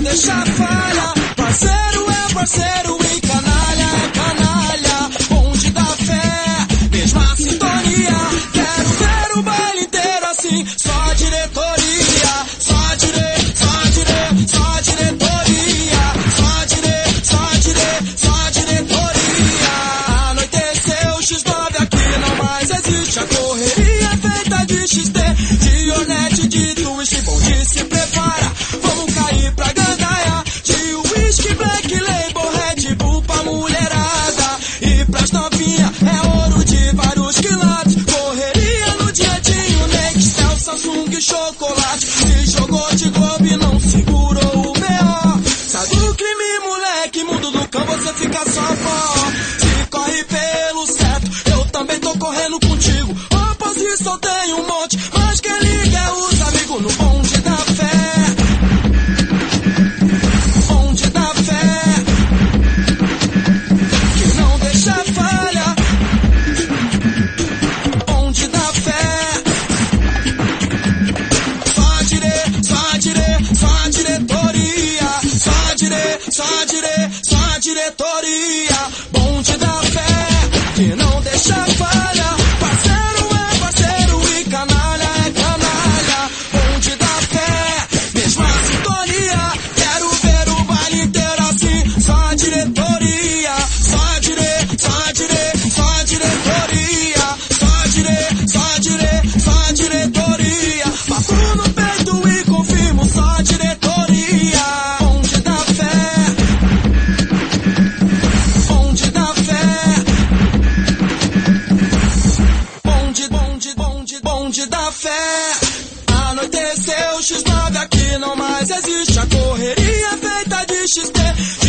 deixa falha. Parceiro é parceiro e canalha é canalha. Bonde da fé, mesma sintonia. Quero ver o baile inteiro assim, só diretoria. Só diretoria. Só diretoria. Anoiteceu, X9 aqui não mais existe. A correria é feita de XT, de Hornet, de twist. Bonde se prepara, vamos cair pra gandaia. De whisky, black label, Red Bull pra mulherada. E pras novinha é ouro de vários quilates. Correria no diantinho, Nextel, Samsung, chocolate. Se jogou de Globo e não segurou o B.O. Sai do crime, moleque, mundo do cão, você fica só pó. Se corre pelo certo, eu também tô correndo contigo. Oposição tem um monte, mas quem liga é os amigos no bonde da fé. Bonde da fé, que não deixa falha. Bonde da fé. Só diretoria. Bonde da fé, que não deixa falha. Parceiro é parceiro e canalha é canalha. Bonde da fé, mesma sintonia. Quero ver o baile inteiro assim, só diretoria. Só diretoria. Só diretoria. Bato no peito e confirmo, só diretoria. Bonde da fé. Bonde da fé. Bonde da fé. Anoiteceu, X9 aqui não mais existe. A correria é feita de XT,